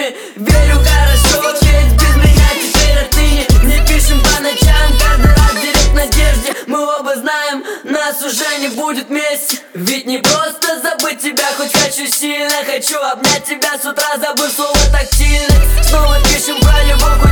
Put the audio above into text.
отныне. Верю хорошо, ведь без меня теперь отныне. Не пишем по ночам, каждый раз директ в надежде. Мы оба знаем, нас уже не будет вместе. Ведь не просто забыть тебя, хоть хочу сильно. Хочу обнять тебя с утра, забыв слово тактильно. Снова пишем про любовь.